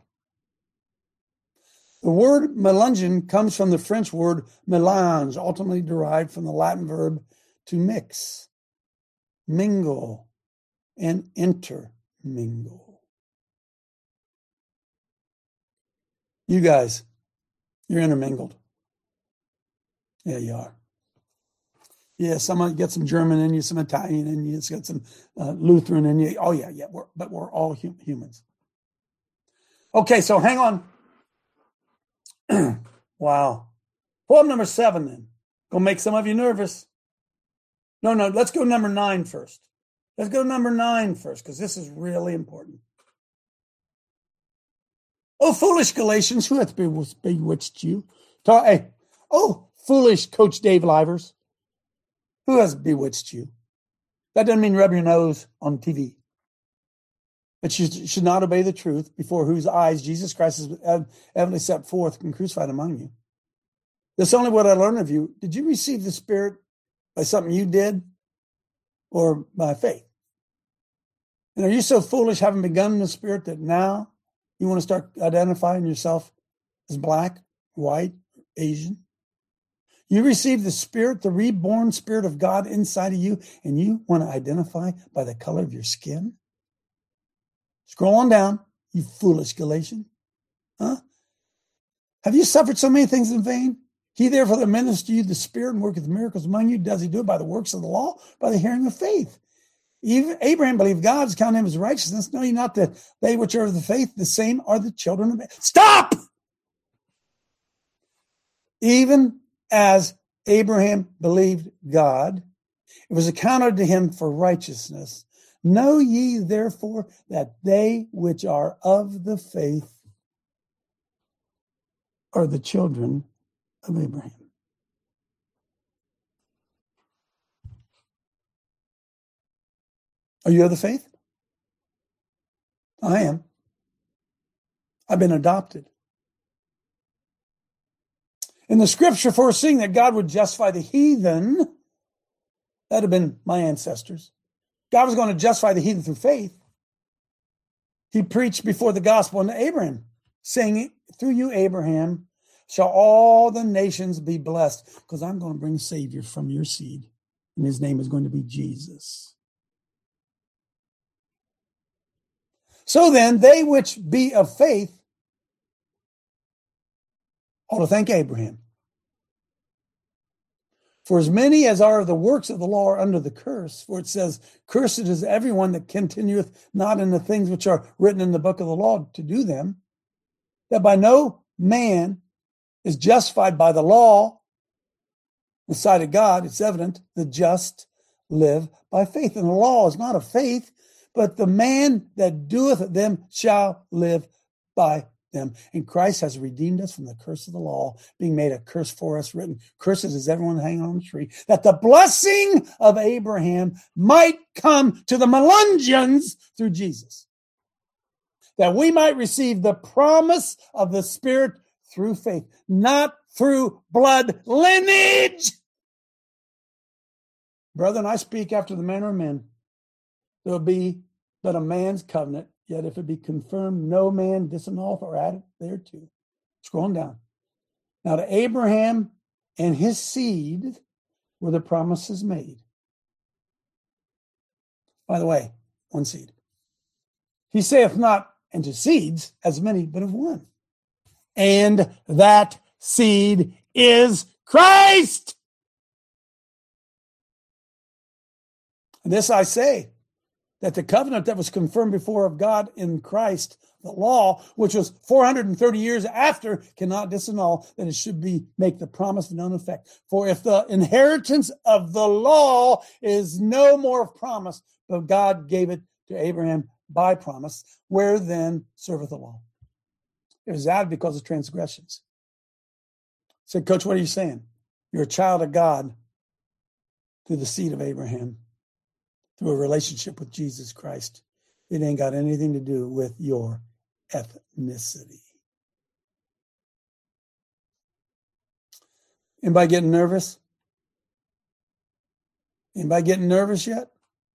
The word Melungeon comes from the French word mélange, ultimately derived from the Latin verb to mix, mingle, and intermingle. You guys, you're intermingled. Yeah, you are. Yeah, someone get some German in you, some Italian in you, it's got some Lutheran in you. Oh, yeah, but we're all humans. Okay, so hang on. Wow. Poem number 7 then. Gonna make some of you nervous. No, let's go number 9 first. Let's go number 9 first, because this is really important. Oh, foolish Galatians, who hath bewitched you? Oh, foolish Coach Dave Livers, who has bewitched you? That doesn't mean rub your nose on TV. But you should not obey the truth, before whose eyes Jesus Christ is evidently set forth and crucified among you. That's only what I learned of you. Did you receive the Spirit by something you did or by faith? And are you so foolish, having begun in the Spirit, that now you want to start identifying yourself as black, white, Asian? You received the Spirit, the reborn Spirit of God inside of you, and you want to identify by the color of your skin? Scroll on down, you foolish Galatian. Huh? Have you suffered so many things in vain? He therefore that ministered to you the Spirit and worketh miracles among you, does he do it by the works of the law, by the hearing of faith? Even Abraham believed God, is counted him as righteousness. Know ye not that they which are of the faith, the same are the children of God? Stop! Even as Abraham believed God, it was accounted to him for righteousness. Know ye therefore that they which are of the faith are the children of Abraham. Are you of the faith? I am. I've been adopted. In the scripture foreseeing that God would justify the heathen, that had been my ancestors. God was going to justify the heathen through faith. He preached before the gospel unto Abraham, saying, through you, Abraham, shall all the nations be blessed, because I'm going to bring saviors from your seed, and his name is going to be Jesus. So then, they which be of faith ought to thank Abraham. For as many as are of the works of the law are under the curse, for it says, cursed is everyone that continueth not in the things which are written in the book of the law to do them, that by no man is justified by the law. In the sight of God, it's evident, the just live by faith. And the law is not of faith, but the man that doeth them shall live by them. And Christ has redeemed us from the curse of the law, being made a curse for us, written, curses is everyone hanging on the tree, that the blessing of Abraham might come to the Melungeons through Jesus, that we might receive the promise of the Spirit through faith, not through blood lineage. Brethren, I speak after the manner of men. There will be but a man's covenant, yet if it be confirmed, no man disannulleth or added thereto. Scrolling down. Now to Abraham and his seed were the promises made. By the way, one seed. He saith not unto seeds as many, but of one. And that seed is Christ. And this I say, that the covenant that was confirmed before of God in Christ, the law, which was 430 years after, cannot disannul, that it should be make the promise of none effect. For if the inheritance of the law is no more of promise, but God gave it to Abraham by promise, where then serveth the law? It was added because of transgressions. I said, Coach, what are you saying? You're a child of God through the seed of Abraham, through a relationship with Jesus Christ. It ain't got anything to do with your ethnicity. Anybody getting nervous? Anybody getting nervous yet?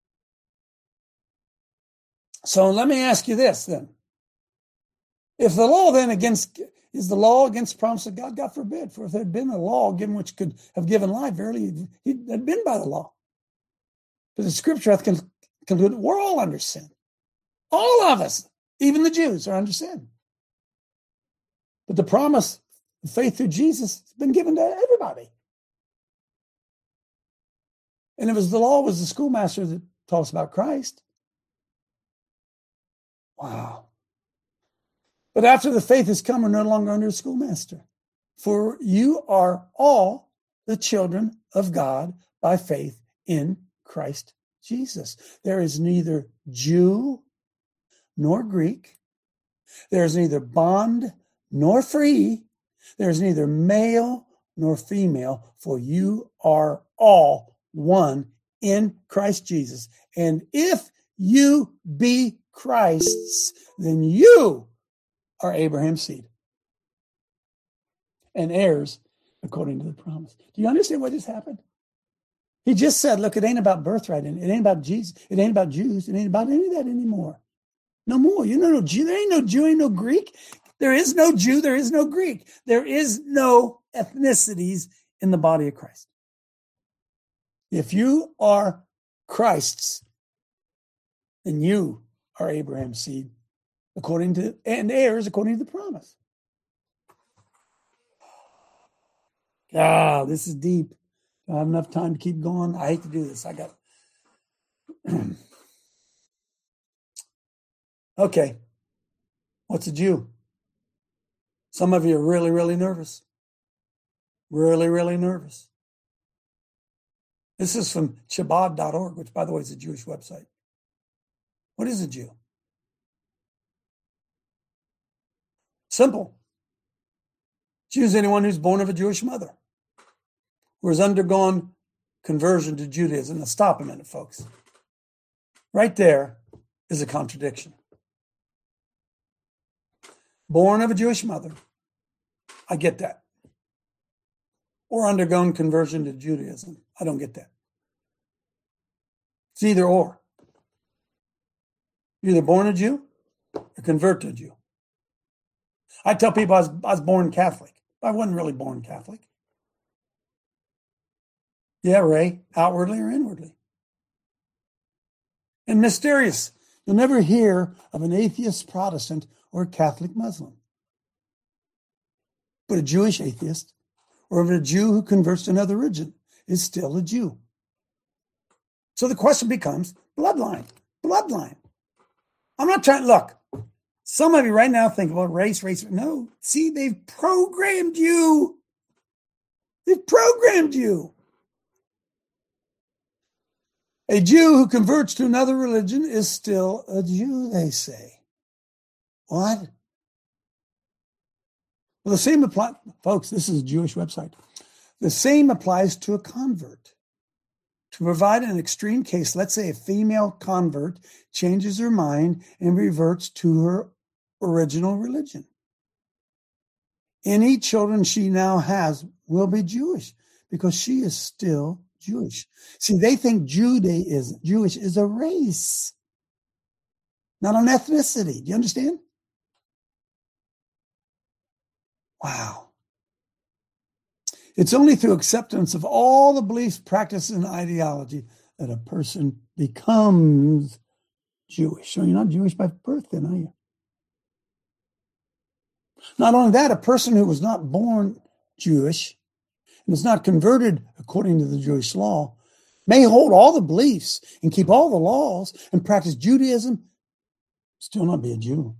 So let me ask you this then. If the law then is the law against the promise of God? God forbid. For if there had been a law given which could have given life, verily he had been by the law. But the scripture hath concluded we're all under sin. All of us, even the Jews, are under sin. But the promise of faith through Jesus has been given to everybody. And it was the law was the schoolmaster that taught us about Christ. Wow. But after the faith has come, we're no longer under a schoolmaster. For you are all the children of God by faith in Christ Jesus. There is neither Jew nor Greek. There is neither bond nor free. There is neither male nor female, for you are all one in Christ Jesus. And if you be Christ's, then you are Abraham's seed and heirs according to the promise. Do you understand what just happened? He just said, look, it ain't about birthright. It ain't about Jesus. It ain't about Jews. It ain't about any of that anymore. No more. You know, no Jew. There ain't no Jew, ain't no Greek. There is no Jew. There is no Greek. There is no ethnicities in the body of Christ. If you are Christ's, then you are Abraham's seed, according to, and heirs according to the promise. Ah, this is deep. I have enough time to keep going. I hate to do this. I got okay. What's a Jew? Some of you are really, really nervous. Really, really nervous. This is from Chabad.org, which, by the way, is a Jewish website. What is a Jew? Simple. Jew is anyone who's born of a Jewish mother, who has undergone conversion to Judaism. Now stop a minute, folks. Right there is a contradiction. Born of a Jewish mother. I get that. Or undergone conversion to Judaism. I don't get that. It's either or. You're either born a Jew or convert to a Jew. I tell people I was born Catholic. I wasn't really born Catholic. Yeah, Ray, outwardly or inwardly. And mysterious. You'll never hear of an atheist Protestant or a Catholic Muslim. But a Jewish atheist or of a Jew who converts to another religion is still a Jew. So the question becomes bloodline. Bloodline. I'm not trying to look. Some of you right now think about race. No. See, they've programmed you. They've programmed you. A Jew who converts to another religion is still a Jew, they say. What? Well, the same applies, folks, this is a Jewish website. The same applies to a convert. To provide an extreme case, let's say a female convert changes her mind and reverts to her original religion. Any children she now has will be Jewish because she is still Jewish. See, they think Jewish is a race, not an ethnicity. Do you understand? Wow. It's only through acceptance of all the beliefs, practices, and ideology that a person becomes Jewish. So you're not Jewish by birth then, are you? Not only that, a person who was not born Jewish and is not converted according to the Jewish law may hold all the beliefs and keep all the laws and practice Judaism, still not be a Jew.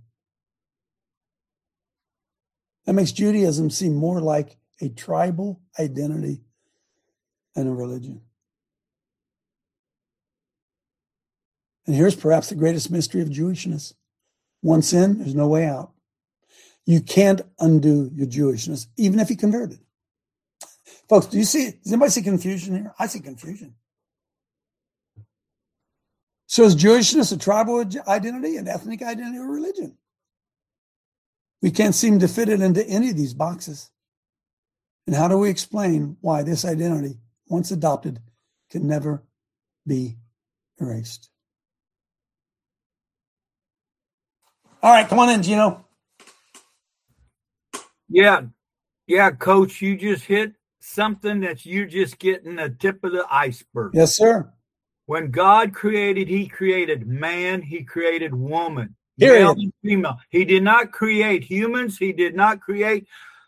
That makes Judaism seem more like a tribal identity than a religion. And here's perhaps the greatest mystery of Jewishness. Once in, there's no way out. You can't undo your Jewishness, even if you converted. Folks, does anybody see confusion here? I see confusion. So is Jewishness a tribal identity, an ethnic identity, or religion? We can't seem to fit it into any of these boxes. And how do we explain why this identity, once adopted, can never be erased? All right, come on in, Gino. Yeah, Coach, you just hit something that you're just getting the tip of the iceberg. Yes, sir. When God created, he created man, he created woman, Period. Male and female. He did not create humans. He did not create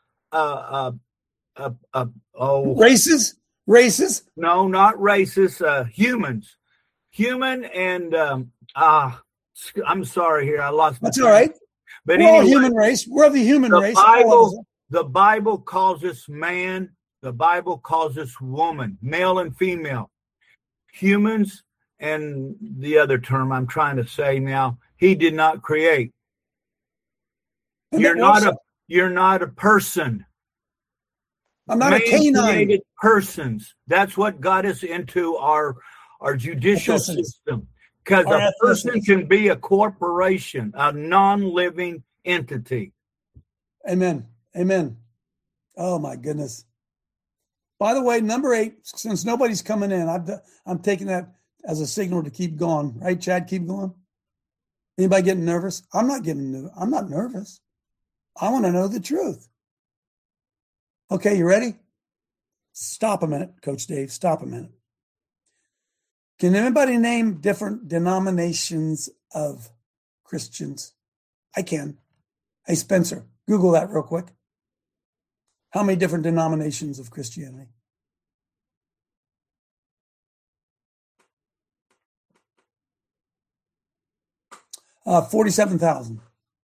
races. No, not races. Humans. Human and I'm sorry here. I lost my That's all right. But we're anyway, all human race. We're the human race. The Bible calls us man. The Bible calls us woman, male and female. Humans and the other term I'm trying to say now, he did not create. You're not a person. I'm not a canine. Created persons. That's what got us into our judicial system. Because a person can be a corporation, a non-living entity. Amen. Oh my goodness. By the way, number 8, since nobody's coming in, I'm taking that as a signal to keep going. Right, Chad? Keep going. Anybody getting nervous? I'm not nervous. I want to know the truth. Okay, you ready? Stop a minute, Coach Dave. Stop a minute. Can anybody name different denominations of Christians? I can. Hey, Spencer, Google that real quick. How many different denominations of Christianity? Uh, 47,000.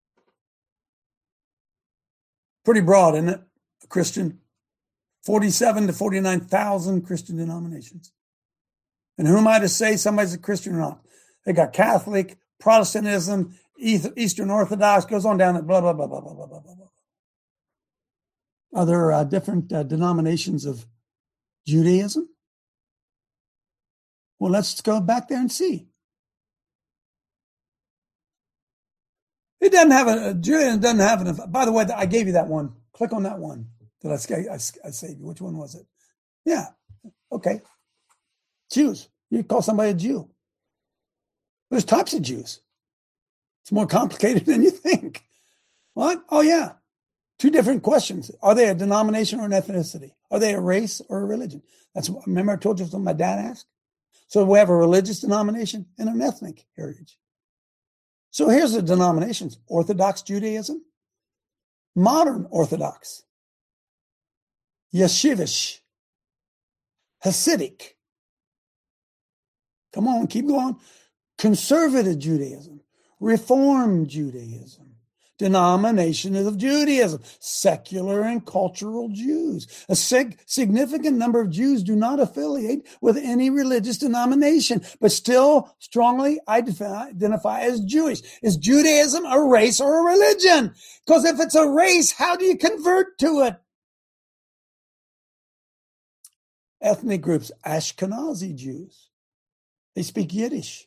Pretty broad, isn't it? A Christian. 47 to 49,000 Christian denominations. And who am I to say somebody's a Christian or not? They got Catholic, Protestantism, Eastern Orthodox, goes on down, blah, blah, blah, blah, blah, blah, blah, blah. Are there different denominations of Judaism? Well, let's go back there and see. It doesn't have Judaism doesn't have an. By the way, I gave you that one. Click on that one that I saved you. Which one was it? Yeah. Okay. Jews. You call somebody a Jew. There's types of Jews. It's more complicated than you think. What? Oh, yeah. 2 different questions. Are they a denomination or an ethnicity? Are they a race or a religion? Remember I told you something my dad asked? So we have a religious denomination and an ethnic heritage. So here's the denominations: Orthodox Judaism, Modern Orthodox, Yeshivish, Hasidic. Come on, keep going. Conservative Judaism, Reform Judaism, denominations of Judaism, secular and cultural Jews. A significant number of Jews do not affiliate with any religious denomination, but still strongly identify as Jewish. Is Judaism a race or a religion? Because if it's a race, how do you convert to it? Ethnic groups, Ashkenazi Jews. They speak Yiddish.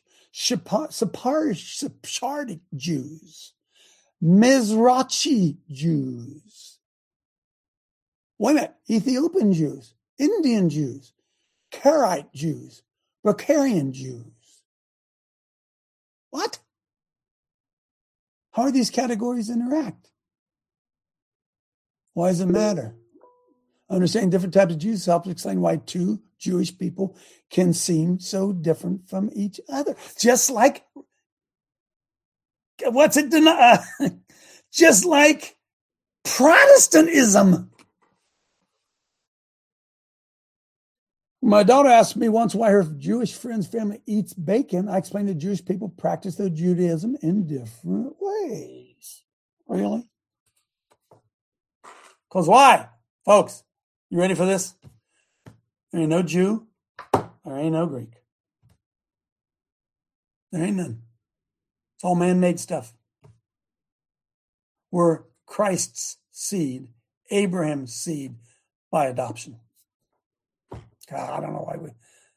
Sephardic Jews. Mizrachi Jews. Wait a minute. Ethiopian Jews. Indian Jews. Karaite Jews. Bulgarian Jews. What? How do these categories interact? Why does it matter? Understanding different types of Jews helps explain why two Jewish people can seem so different from each other. Just like, just like Protestantism. My daughter asked me once why her Jewish friend's family eats bacon. I explained that Jewish people practice their Judaism in different ways. Really? Because why? Folks, you ready for this? There ain't no Jew. There ain't no Greek. There ain't none. It's all man-made stuff. We're Christ's seed, Abraham's seed by adoption. God, I don't know why we...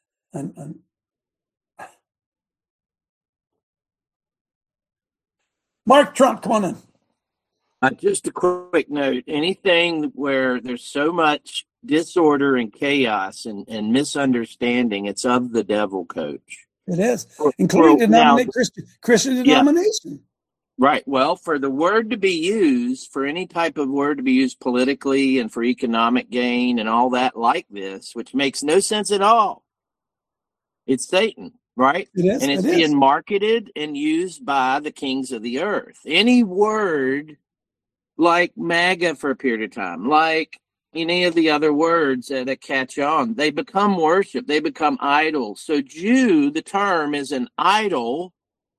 Mark Trump, come on in. Just a quick note. Anything where there's so much disorder and chaos and misunderstanding, it's of the devil, Coach. It is, including Christian denomination. Yeah. Right. Well, for the word to be used, for any type of word to be used politically and for economic gain and all that like this, which makes no sense at all, it's Satan, right? It is. And it's being marketed and used by the kings of the earth. Any word like MAGA for a period of time, like any of the other words that catch on, they become worship, they become idols. So Jew, the term, is an idol,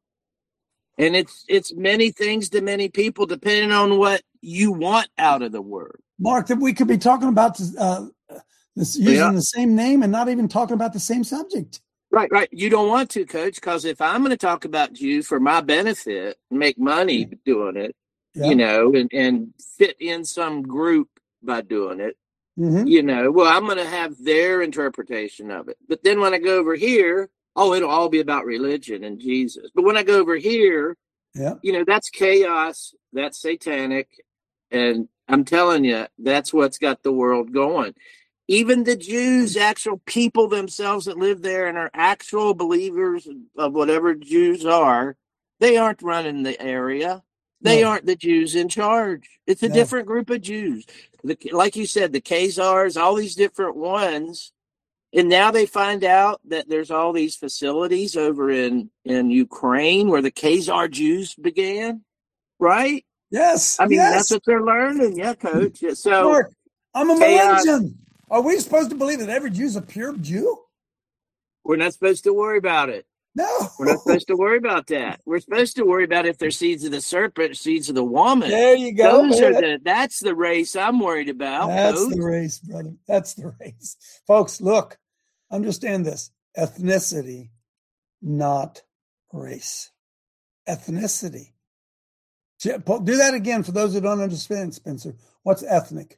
and it's many things to many people, depending on what you want out of the word. Mark, that we could be talking about this using the same name and not even talking about the same subject. Right. You don't want to, Coach, because if I'm going to talk about Jew for my benefit, make money doing it, you know, and fit in some group by doing it, you know, well, I'm going to have their interpretation of it. But then when I go over here, it'll all be about religion and Jesus. But when I go over here, you know, that's chaos, that's satanic. And I'm telling you, that's what's got the world going. Even the Jews, actual people themselves that live there and are actual believers of whatever Jews are, they aren't running the area. They aren't the Jews in charge. It's a different group of Jews. Like you said, the Khazars, all these different ones. And now they find out that there's all these facilities over in Ukraine where the Khazar Jews began, right? Yes. I mean, that's what they're learning. Yeah, Coach. So, Mark, I'm a Malaysian. Are we supposed to believe that every Jew's a pure Jew? We're not supposed to worry about it. No. We're not supposed to worry about that. We're supposed to worry about if they're seeds of the serpent, seeds of the woman. There you go. That's the race I'm worried about. That's the race, brother. That's the race. Folks, look, understand this. Ethnicity, not race. Ethnicity. Do that again for those who don't understand, Spencer. What's ethnic?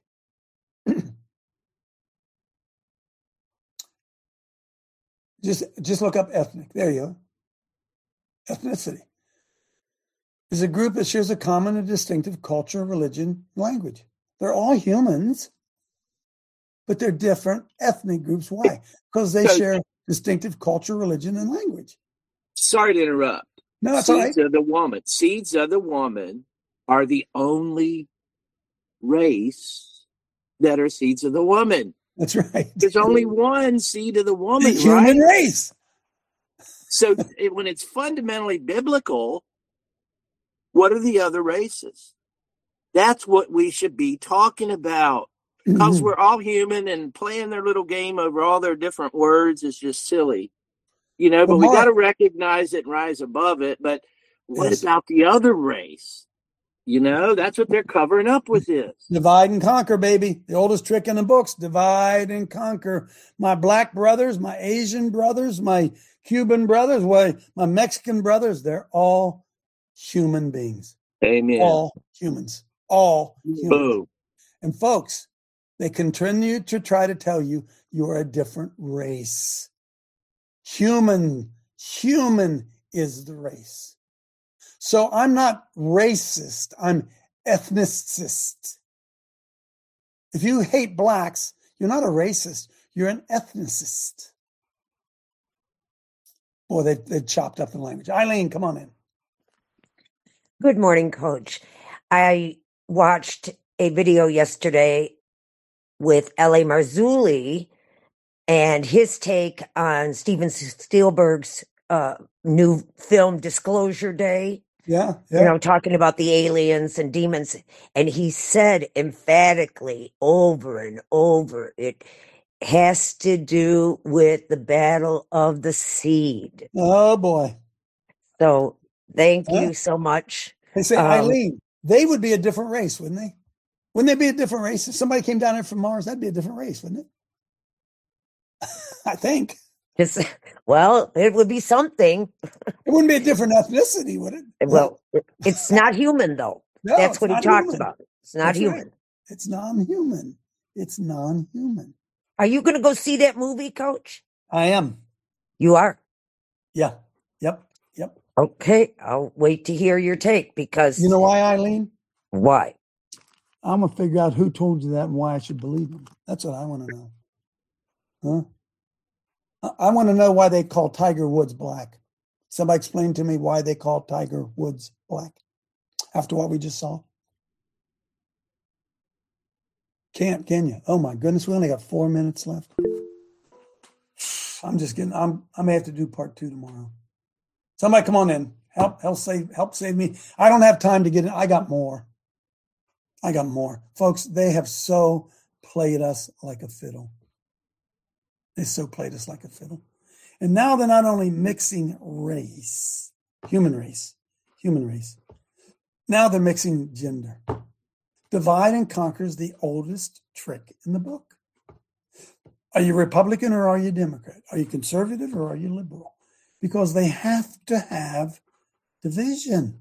Just look up ethnic. There you go. Ethnicity is a group that shares a common and distinctive culture, religion, language. They're all humans, but they're different ethnic groups. Why? Because they share distinctive culture, religion, and language. Sorry to interrupt. No, that's all right. Seeds of the woman are the only race that are seeds of the woman. That's right. There's only one seed of the woman, the human race. So when it's fundamentally biblical, what are the other races? That's what we should be talking about. Because we're all human, and playing their little game over all their different words is just silly. You know, but we got to recognize it and rise above it. But what about the other race? That's what they're covering up with this. Divide and conquer, baby. The oldest trick in the books, divide and conquer. My black brothers, my Asian brothers, my Cuban brothers, my Mexican brothers, they're all human beings. Amen. All humans. All humans. Boom. And folks, they continue to try to tell you you're a different race. Human is the race. So I'm not racist. I'm ethnicist. If you hate blacks, you're not a racist. You're an ethnicist. Boy, they chopped up the language. Eileen, come on in. Good morning, Coach. I watched a video yesterday with L.A. Marzulli and his take on Steven Spielberg's new film Disclosure Day. Yeah. Talking about the aliens and demons. And he said emphatically over and over, it has to do with the battle of the seed. Oh, boy. So thank you so much. They say, Eileen, they would be a different race, wouldn't they? Wouldn't they be a different race? If somebody came down here from Mars, that'd be a different race, wouldn't it? I think. Well, it would be something. It wouldn't be a different ethnicity, would it? Well, it's not human, though. No, that's what he talked about. It's not human. Right. It's non-human. It's non-human. Are you going to go see that movie, Coach? I am. You are? Yeah. Yep. Okay. I'll wait to hear your take because... You know why, Eileen? Why? I'm going to figure out who told you that and why I should believe them. That's what I want to know. Huh? I want to know why they call Tiger Woods black. Somebody explain to me why they call Tiger Woods black after what we just saw. Can't, can you? Oh my goodness, we only got 4 minutes left. I may have to do part 2 tomorrow. Somebody come on in. Help save me. I don't have time to get in. I got more. Folks, they have so played us like a fiddle. They so played us like a fiddle. And now they're not only mixing race, human race. Now they're mixing gender. Divide and conquer is the oldest trick in the book. Are you Republican or are you Democrat? Are you conservative or are you liberal? Because they have to have division.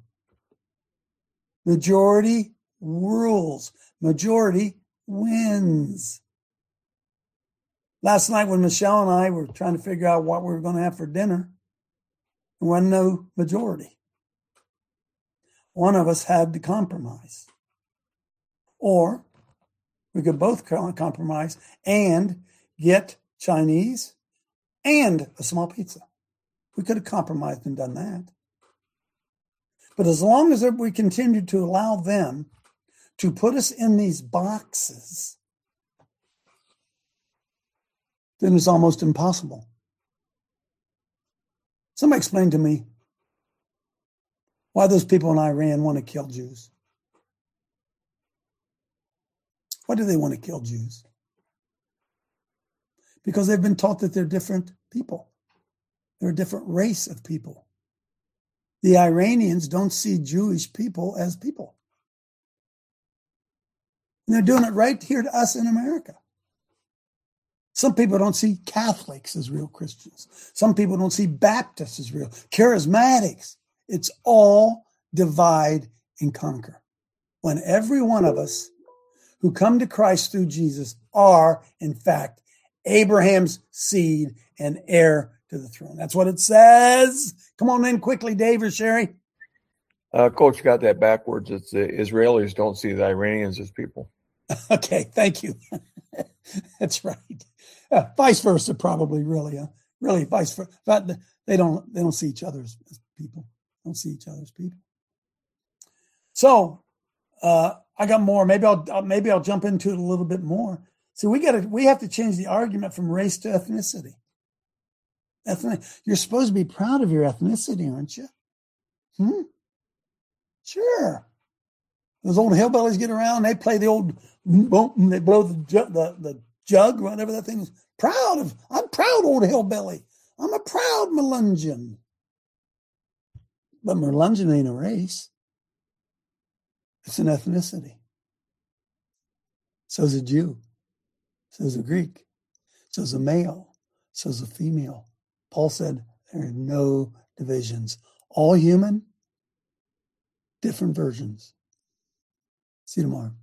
Majority rules. Majority wins. Last night when Michelle and I were trying to figure out what we were going to have for dinner, there was no majority. One of us had to compromise. Or we could both compromise and get Chinese and a small pizza. We could have compromised and done that. But as long as we continue to allow them to put us in these boxes, then it's almost impossible. Somebody explain to me why those people in Iran want to kill Jews. Why do they want to kill Jews? Because they've been taught that they're different people. They're a different race of people. The Iranians don't see Jewish people as people. And they're doing it right here to us in America. Some people don't see Catholics as real Christians. Some people don't see Baptists as real. Charismatics. It's all divide and conquer. When every one of us who come to Christ through Jesus are, in fact, Abraham's seed and heir to the throne. That's what it says. Come on in quickly, Dave or Sherry. Coach got that backwards. It's the Israelis don't see the Iranians as people. Okay, thank you. That's right. Vice versa, probably, really. Really, vice versa. But they don't see each other as people. Don't see each other as people. So I got more. Maybe I'll jump into it a little bit more. See, we have to change the argument from race to ethnicity. You're supposed to be proud of your ethnicity, aren't you? Sure. Those old hillbillies get around. They play the old. They blow the jug, whatever that thing is. I'm proud, old hillbilly. I'm a proud Melungeon. But Melungeon ain't a race. It's an ethnicity. So's a Jew. So's a Greek. So's a male. So's a female. Paul said there are no divisions. All human, different versions. See you tomorrow.